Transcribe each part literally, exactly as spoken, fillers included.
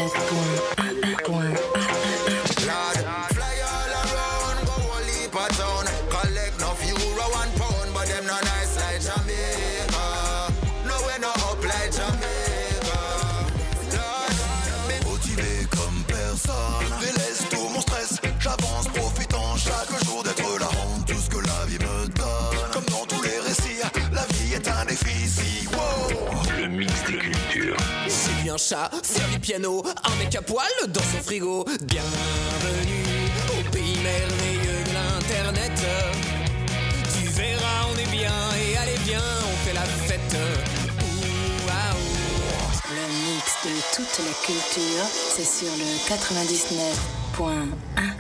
quatre-vingt-dix-neuf point un. Un chat, faire du piano, un mec à poil dans son frigo. Bienvenue au pays merveilleux de l'internet. Tu verras, on est bien et allez viens, on fait la fête. Ouh, waouh. Le mix de toute la culture, c'est sur le quatre-vingt-dix-neuf point un.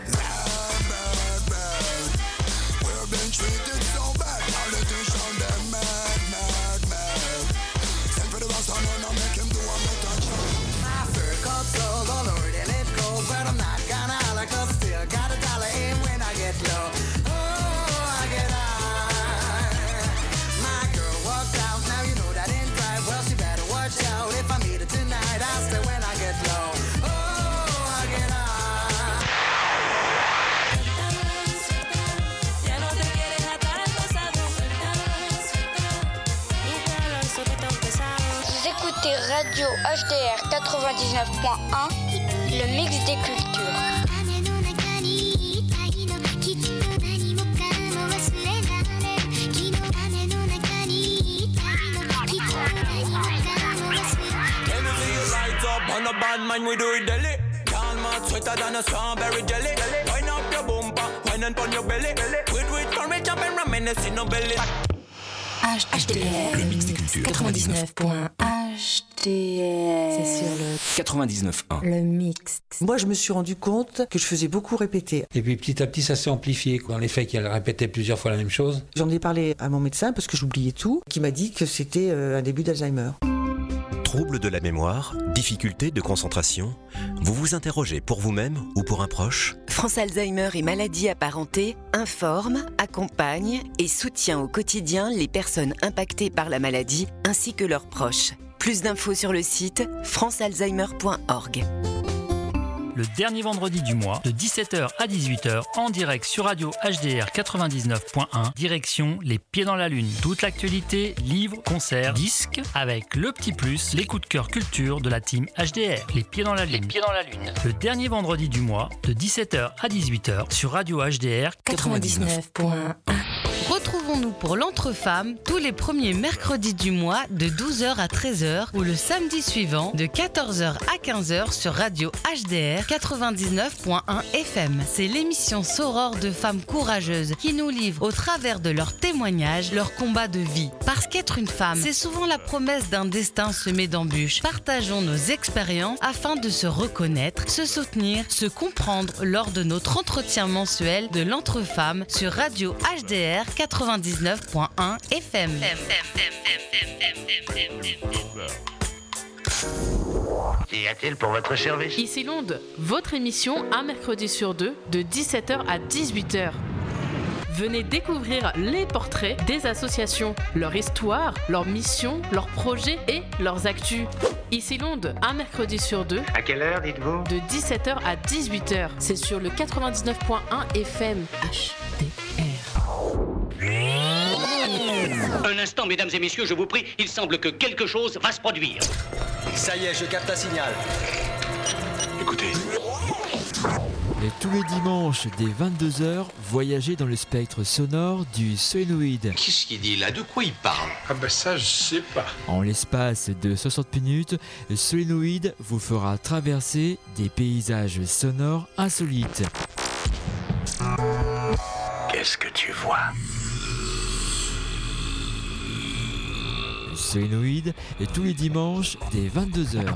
Radio H D R quatre-vingt-dix-neuf point un, le mix des cultures. On a bad man, we do it daily. Call my sweeter than a strawberry jelly. Wind up your bumper, wind and on your belly. With with courage, jump and reminisce in no belly. H D R, le mix des cultures. quatre-vingt-dix-neuf point un. H D R, c'est sur le quatre-vingt-dix-neuf point un. Le mix. Moi, je me suis rendu compte que je faisais beaucoup répéter. Et puis petit à petit, ça s'est amplifié. Dans les faits qu'elle répétait plusieurs fois la même chose. J'en ai parlé à mon médecin parce que j'oubliais tout, qui m'a dit que c'était euh, un début d'Alzheimer. Troubles de la mémoire, difficultés de concentration, vous vous interrogez pour vous-même ou pour un proche ? France Alzheimer et maladies apparentées informe, accompagne et soutient au quotidien les personnes impactées par la maladie ainsi que leurs proches. Plus d'infos sur le site france alzheimer point org. Le dernier vendredi du mois, de dix-sept heures à dix-huit heures, en direct sur Radio H D R quatre-vingt-dix-neuf point un, direction Les Pieds dans la Lune. Toute l'actualité, livres, concerts, disques, avec le petit plus, les coups de cœur culture de la team H D R. Les Pieds dans la Lune. Les Pieds dans la Lune. Le dernier vendredi du mois, de dix-sept heures à dix-huit heures, sur Radio H D R quatre-vingt-dix-neuf point un. Retrouvons-nous pour l'Entre-Femmes tous les premiers mercredis du mois de douze heures à treize heures ou le samedi suivant de quatorze heures à quinze heures sur Radio H D R quatre-vingt-dix-neuf point un F M. C'est l'émission sorore de femmes courageuses qui nous livrent au travers de leurs témoignages leur combat de vie. Parce qu'être une femme, c'est souvent la promesse d'un destin semé d'embûches. Partageons nos expériences afin de se reconnaître, se soutenir, se comprendre lors de notre entretien mensuel de l'Entre-Femmes sur Radio H D R quatre-vingt-dix-neuf point un F M. Qu'y a-t-il pour votre service ? Ici Londres, votre émission un mercredi sur deux de dix-sept heures à dix-huit heures. Venez découvrir les portraits des associations, leur histoire, leur mission, leurs projets et leurs actus. Ici Londres, un mercredi sur deux. À quelle heure, dites-vous ? De dix-sept heures à dix-huit heures. C'est sur le quatre-vingt-dix-neuf point un F M. H D R. Un instant, mesdames et messieurs, je vous prie, il semble que quelque chose va se produire. Ça y est, je capte un signal. Écoutez. Et tous les dimanches, dès vingt-deux heures, voyagez dans le spectre sonore du solénoïde. Qu'est-ce qu'il dit là ? De quoi il parle ? Ah ben ça, je sais pas. En l'espace de soixante minutes, le solénoïde vous fera traverser des paysages sonores insolites. Qu'est-ce que tu vois ? Le solénoïde est tous les dimanches, dès vingt-deux heures.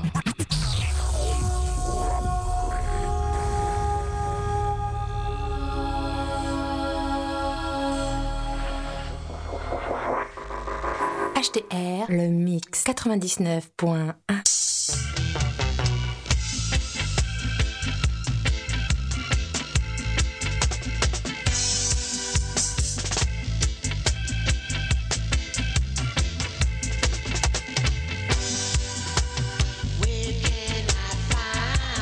H D R, le mix quatre-vingt-dix-neuf point un. Where can I find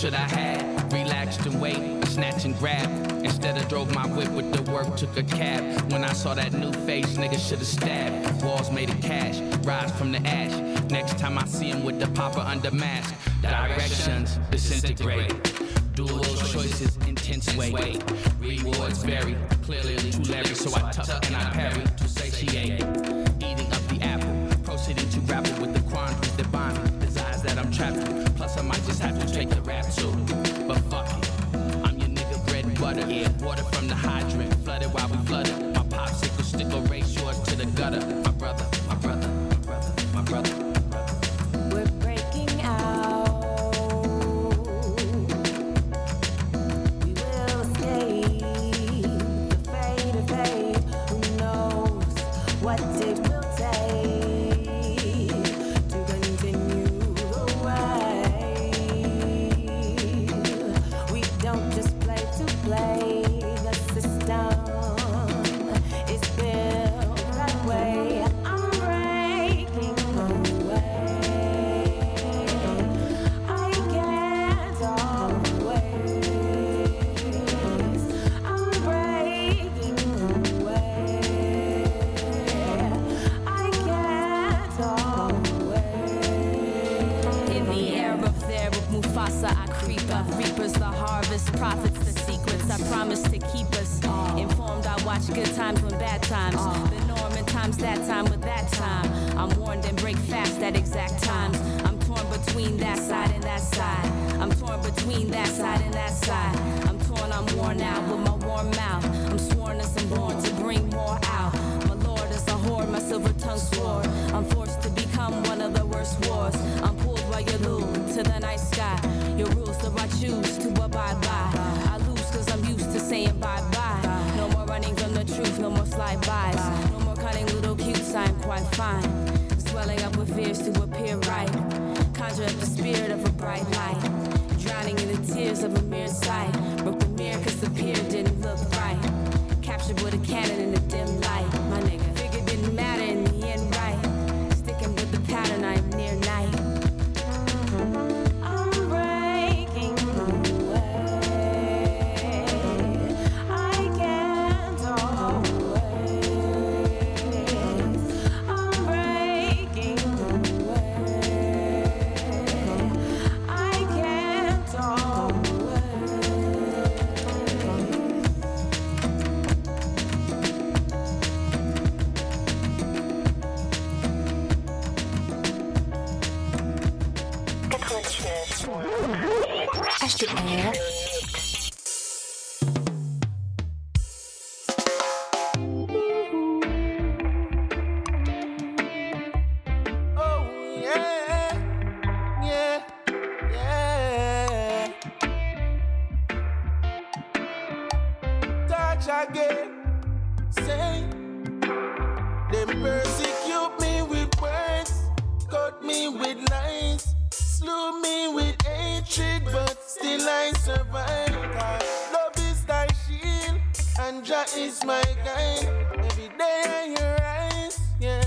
should I have relaxed and wait, snatch and grab? Instead I drove my whip with the work, took a cab. When I saw that new face, nigga should've stabbed. Walls made of cash, rise from the ash. Next time I see him with the popper under mask. Directions disintegrate. Dual choices, intense way. Rewards vary, clearly too Larry, so I tuck and I parry to satiate. Eating up the apple, proceeding to grapple with the quandaries that bind me, desires that I'm trapped with. Plus I might just have to take the rap too, but fuck it. I'm your nigga bread and butter, yeah. Water from the hydrant, flooded while we flooded. My popsicle stick will race yours to the gutter. My brother, my brother, my brother, my brother. We're breaking out. We will escape the fate of fate. Who knows what it will take to continue the way. We don't just play to play. The system is built that way. I'm breaking away. I can't always. I'm breaking away. I can't always. In the air up there with Mufasa, I creep up. Reapers the harvest, prophets the secrets. I promise to keep us informed. I watch good times when bad times. The norm in times that time with that time. I'm warned and break fast at exact times. I'm torn between that side and that side. I'm torn between that side and that side. I'm torn, I'm worn out with my warm mouth. I'm sworn as I'm born to bring more out. My lord is a horde, my silver tongue sword. I'm forced to become one of the worst wars. I'm pulled while you lose to the night sky. Your rules that I choose to abide by. I lose cause I'm used to saying bye-bye. No more running from the truth, no more slide-bys. No more cutting little cutes, I'm quite fine. Swelling up with fears to appear right. Conjure up the spirit of a bright light. Drowning in the tears of a mere sight. Broke the mirror cause the pier didn't look right. Captured with a cannon in a dim light. My nigga, figured didn't matter in the end, right? Sticking with the pattern, I'm near night. I'm breaking away. I can't always. I'm breaking away. I can't always. H D R. Oh yeah, yeah, yeah. Touch again, say them persecute me with words, cut me with lies, slew me with hatred, but still I survive. 'Cause love is thy shield, and Jah is my guide. Every day I hear rise, yeah.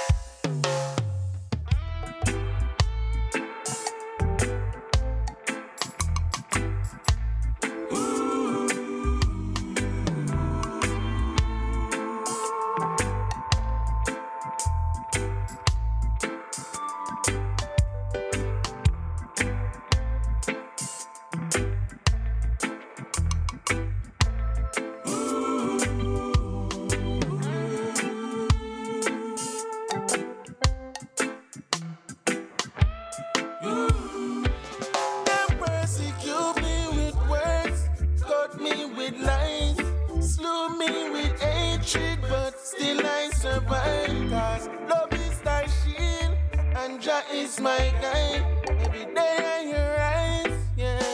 Them persecute me with words, cut me with lies, slew me with hatred, but still I survive. 'Cause love is thy shield, and Jah is my guide. Every day I hear rise, yeah.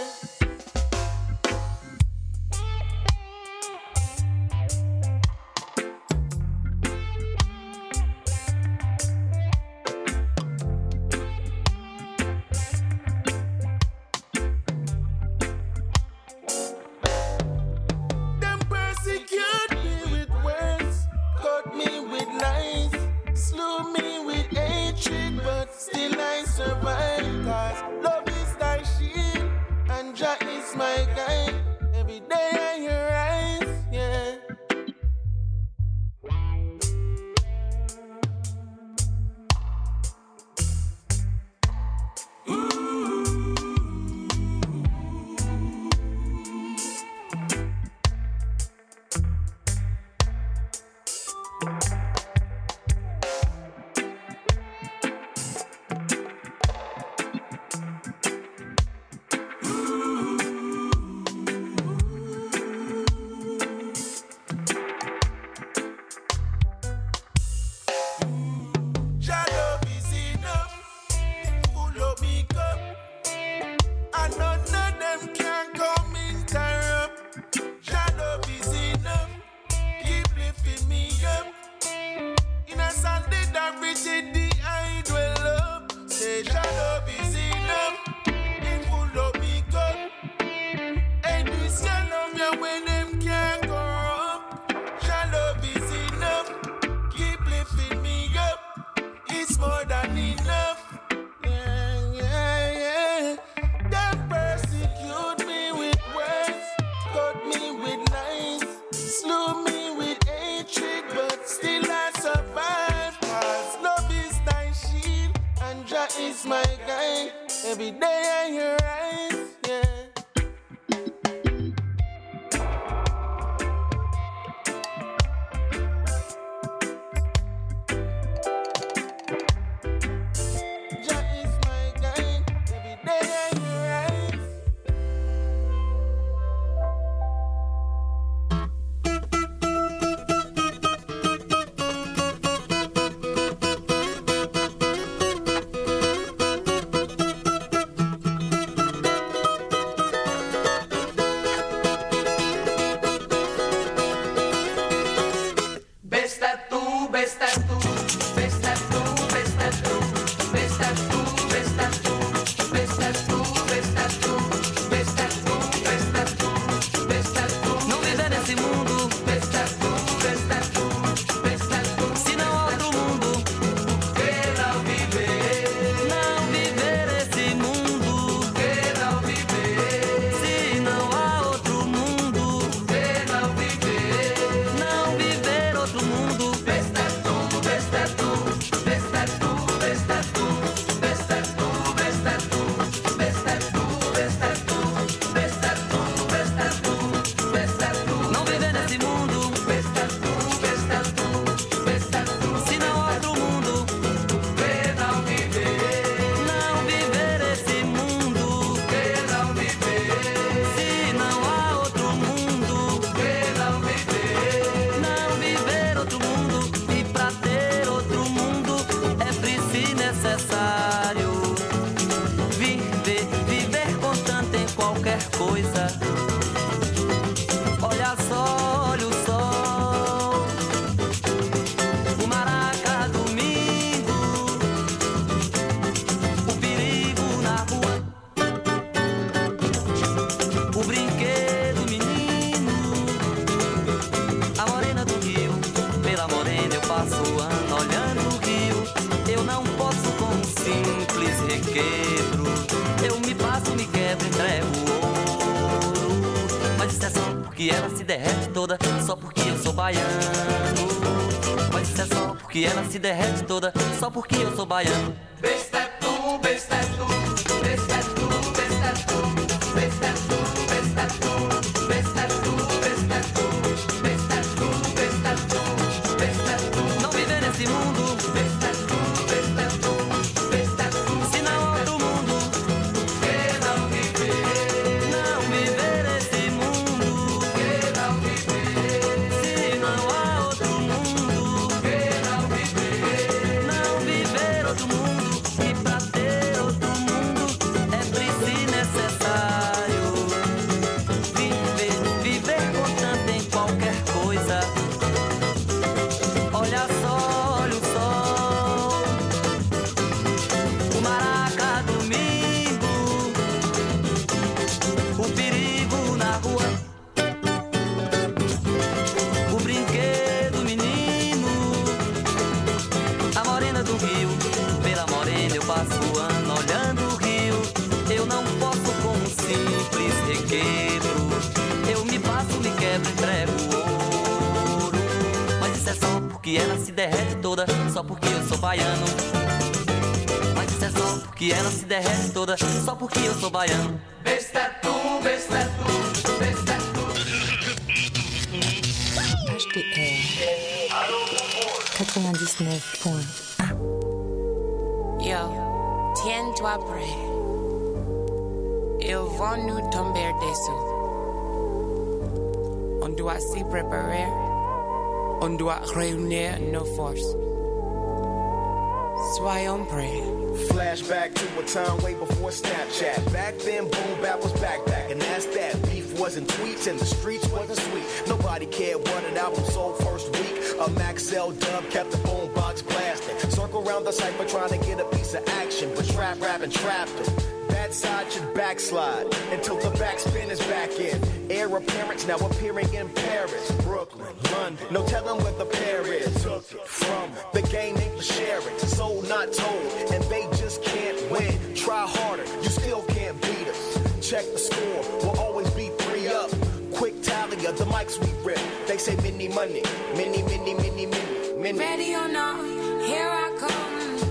Them persecute me with words, cut me with lies, slew me with hatred, but still I survive. 'Cause love Jah is my guide. Every day I hear rise, yeah. Jah love is enough, full up me cup, and none of them can come interrupt. Jah love is enough, keep lifting me up. In a Sunday that Bridget the I dwell up. Say Jah love is enough, it full up me cup. And this your love ya when them can't corrupt. Jah love is enough, keep lifting me up. It's more than enough. Yeah, yeah, yeah. Them persecute me with words, cut me with lies, slew me with hatred, but still I survive. Cause love is thy shield, and Jah is my guide. Every day I hear rise, yeah. Jah is my guide. Every day I hear rise. Besta tú, besta tú, besta tú, besta tú, besta tú, besta tú, besta tú, besta tú, besta tú, besta tú, besta tú. Não viver nesse mundo, besta tú, besta tú, besta tú. Se não há outro mundo, por que não viver? Não viver esse mundo, por que não viver? Se não há outro mundo, por que não viver? Não viver outro mundo. Besta tu, besta tu, besta tu, besta tu, besta tu, besta tu, besta tu, besta tu, besta tu, besta tu, besta tu. Não viver nesse mundo. Besta tu, besta tu, besta tu. Se não há outro mundo, por que não viver? Não viver esse mundo, por que não viver? Se não há outro mundo, por que não viver? Não viver outro mundo. E pra ter outro mundo é preciso necessário viver, viver contante em qualquer coisa. Olha só, olha o sol, o maraca domingo, o perigo na rua, o brinquedo menino, a morena do rio. Pela morena eu passo o ano olhando o rio. Eu não posso com um simples requebro. Eu me passo, me quebro, entrego ouro. Mas isso é só porque ela se derrete toda, só porque eu sou baiano. Mas isso é só porque ela se derrete toda, só porque eu sou baiano. Besta tu, besta tu, besta tu, besta tu, besta tu, besta tu, besta tu, besta tu, besta tu, besta tu, besta tu. Não viver nesse mundo. Besta tu, besta tu, besta tu. Se não há outro mundo, por que não viver? Não viver esse mundo, por que não viver? Se não há outro mundo, por que não viver? Não viver outro mundo. quebro. Eu me passo, me quebro, entrego ouro. Mas isso é só porque ela se derrete toda, só porque eu sou baiano. Mas isso é só porque ela se derrete toda, só porque eu sou baiano. Besta tu, besta tu, besta tu. H D R quatre-vingt-dix-neuf point un. Yo, tiens-toi prêt. Ils vont nous tomber dessous. On doit s'y préparer. On doit réunir nos forces. Soyons prêts. Flashback to a time way before Snapchat. Back then, boom bap was backpack, and that's that. Beef wasn't tweets, and the streets wasn't sweet. Nobody cared what an album sold first week. A Maxell dub kept the boombox blasting. Circle around the cypher trying to get a piece of action, but trap rapping trapped him. That side should backslide until the backspin is back in. Heir appearance now appearing in Paris, Brooklyn, London. No telling where the pair is. Took it from the game ain't for sharing, sold not told, and they just can't win. Try harder, you still can't beat us. Check the score, we'll always be three up. Quick tally of the mics we rip. They say mini money, mini, mini, mini, mini, mini. Ready or not, here I come.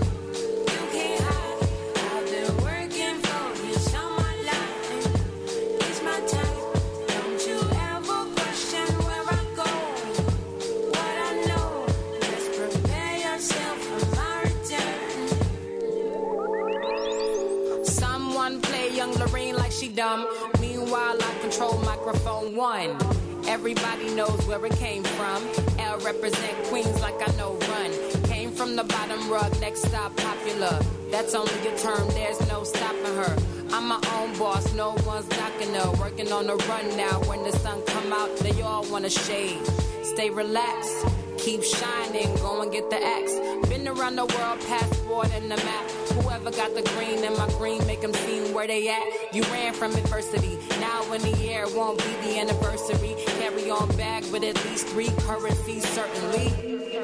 Dumb. Meanwhile, I control microphone one. Everybody knows where it came from. L represent Queens like I know run. Came from the bottom rug, next stop popular. That's only a term, there's no stopping her. I'm my own boss, no one's knocking her. Working on the run now, when the sun come out, they all wanna shade. Stay relaxed, keep shining, go and get the axe. Been around the world, passport and the map. Whoever got the green in my green, make them see where they at. You ran from adversity, now in the air won't be the anniversary. Carry on back with at least three currencies, certainly.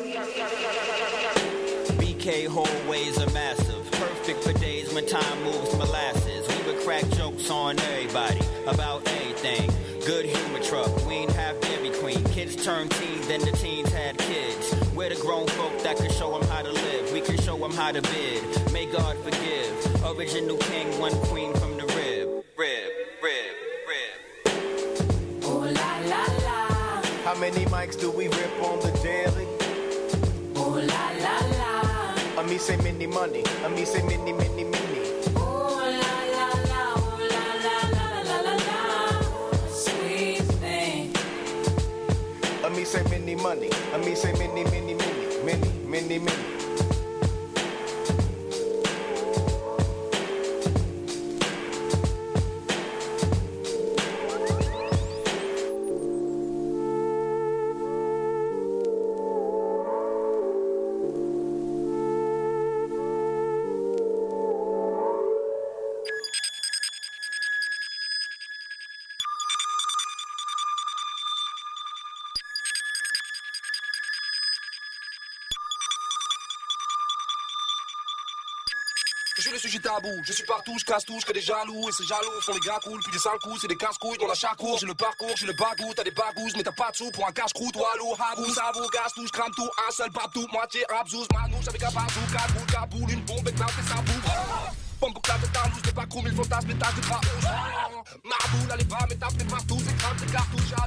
B K hallways are massive, perfect for days when time moves molasses. We would crack jokes on everybody, about anything. Good humor truck, we ain't have Dairy Queen. Kids turned teens, then the teens had kids. We're the grown folk that can show them how to live. We can show them how to bid. May God forgive. Original king, one queen from the rib. Rib, rib, rib. Oh la la la. How many mics do we rip on the daily? Oh la la la. I me say mini money. I me say mini, mini, mini. Oh la la la. Oh la la la la la la. Sweet thing. I me say mini money. I me say mini, mini, mini, mini, mini, mini. Je suis le sujet tabou, je suis partout, je casse tout, je crée des jaloux. Et ces jaloux font les gars cool, puis des sales coups, c'est des casse-couilles dans la chacour. J'ai le parcours, j'ai le bagou, t'as des bagous, mais t'as pas de sous pour un cache-croûte. Walou, habou, savou, gaz, tout, je crame tout, un seul partout, moitié rabzouz, manouche avec un bazou, cagoule, caboule, une bombe, éclate et ça boue. Bombe pour classe, ta loose, des pas chrome, ils fantasmes, les tâches de draps. Marboule, allez va, mais tape partout, c'est crame, c'est cartouche.